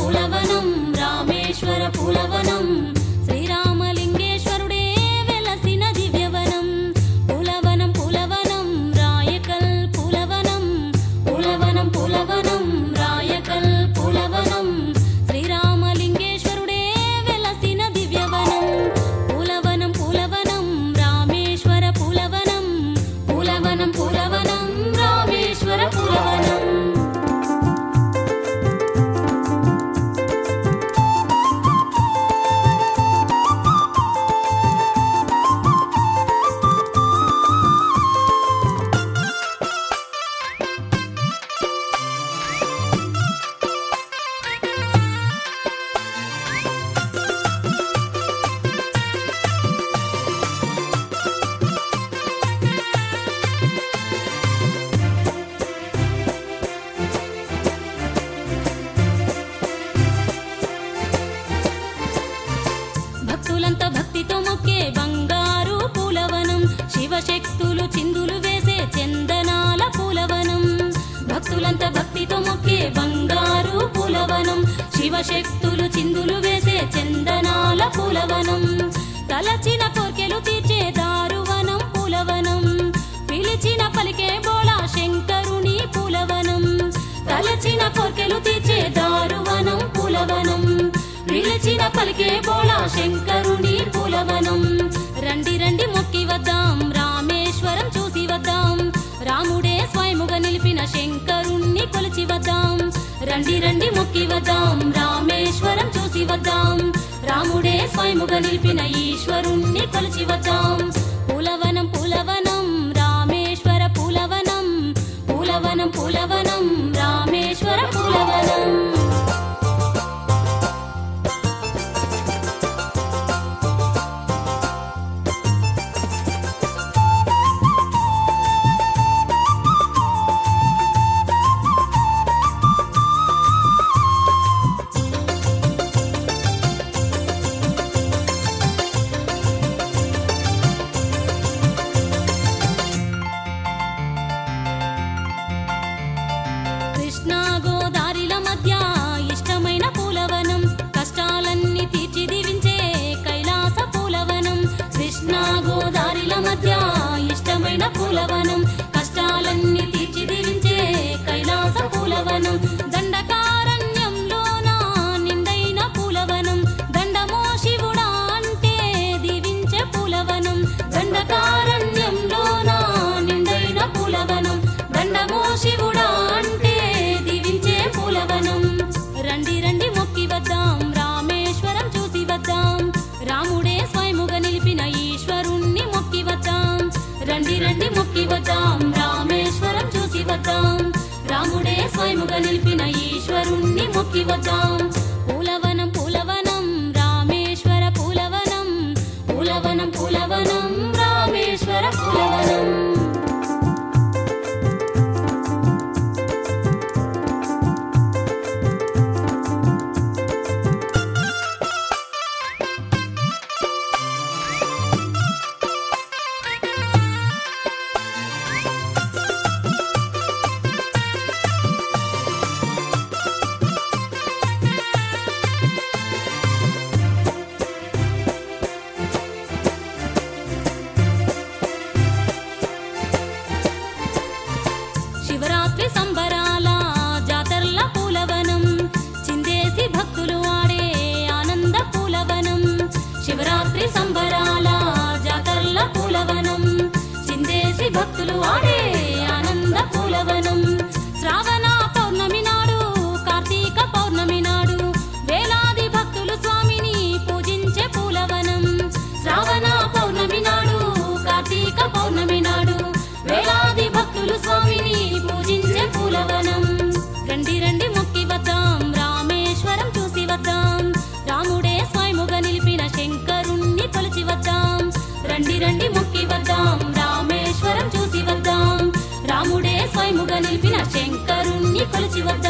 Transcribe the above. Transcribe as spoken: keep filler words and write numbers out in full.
పూలవనం రామేశ్వర పూలవనం శ్రీరామలింగేశ్వరుడే వెలసిన దివ్యవనం పూలవనం పూలవనం రాయకల్ పూలవనం పూలవనం పూలవనం రాయకల్ పూలవనం శ్రీరామలింగేశ్వరుడే వెలసిన దివ్యవనం పూలవనం పూలవనం రామేశ్వర పూలవనం పూలవనం పూలవనం రామేశ్వర పూలవనం భక్తులంతా భక్తితో మొక్కే బంగారు పూలవనం శివశక్తులు చిందులు వేసే చందనాల పూలవనం భక్తులంతా భక్తితో మొక్కే బంగారు పూలవనం శివశక్తులు చిందులు వేసే చందనాల పూలవనం తలచిన కోర్కెలు తీర్చే దారువనం పూలవనం పిలిచిన పలికే బోళా శంకరుని పూలవనం తలచిన కోర్కెలు తీర్చే దారువనం పూలవనం పిలిచిన పలికే బోళా శంకరుని పూలవనం రండి రండి మొక్కి వద్దాం రామేశ్వరం చూసి వద్దాం రాముడే స్వయముగా నిలిపిన శంకరుణ్ణి కొలిచి వద్దాం రండి రండి మొక్కి వద్దాం రామేశ్వరం చూసి వద్దాం రాముడే స్వయముగా నిలిపిన ఈశ్వరుణ్ణి కొలిచి వద్దాం పూలవనం పూలవనం రామేశ్వర పూలవనం పూలవనం పూలవనం రామేశ్వర పూలవనం కృష్ణా గోదారిల మధ్య ఇష్టమైన పూలవనం కష్టాలన్నీ తీర్చి దీవించే కైలాస పూలవనం కృష్ణా గోదారిల మధ్య ఇష్టమైన పూలవనం కష్టాలన్నీ తీర్చి దీవించే కైలాస పూలవనం దండకారణ్యంలోన నిండైన పూలవనం దండమో శివుడా అంటే దీవించే పూలవనం దండకారణ్యంలోన నిండైన పూలవనం దండమో శివుడా అంటే దీవించే పూలవనం రండి రండి మొక్కి వద్దాం రామేశ్వరం చూసి వద్దాం రాముడే స్వయముగా నిలిపిన ఈశ్వరుణ్ణి మొక్కి వద్దాం రండి రండి మొక్కి వద్దాం రామేశ్వరం చూసి వద్దాం రాముడే స్వయముగా నిలిపిన ఈశ్వరుణ్ణి మొక్కి వద్దాం పూలవనం పూలవనం రామేశ్వర పూలవనం పూలవనం పూలవనం రామేశ్వర పూలవనం శివరాత్రి సంబరాల జాతర్ల పూలవనం చిందేసి భక్తులు ఆడే ఆనంద పూలవనం శివరాత్రి సంబరాల జాతర్ల పూలవనం చిందేసి భక్తులు ఆడే ఆనంద పూలవనం శ్రావణ పౌర్ణమి నాడు కార్తీక పౌర్ణమి నాడు వేలాది భక్తులు స్వామిని పూజించే పూలవనం శ్రావణ పౌర్ణమి నాడు కార్తీక పౌర్ణమి నాడు వేలాది భక్తులు స్వామిని పూజించే పూలవనం రండి రండి మొక్కి వద్దాం రామేశ్వరం చూసి వద్దాం రాముడే స్వయముగా నిలిపిన శంకరుణ్ణి కొలిచి వద్దాం రండి రండి మొక్కి వద్దాం రామేశ్వరం చూసి వద్దాం రాముడే స్వయముగా నిలిపిన శంకరుణ్ణి కొలిచి వద్దాం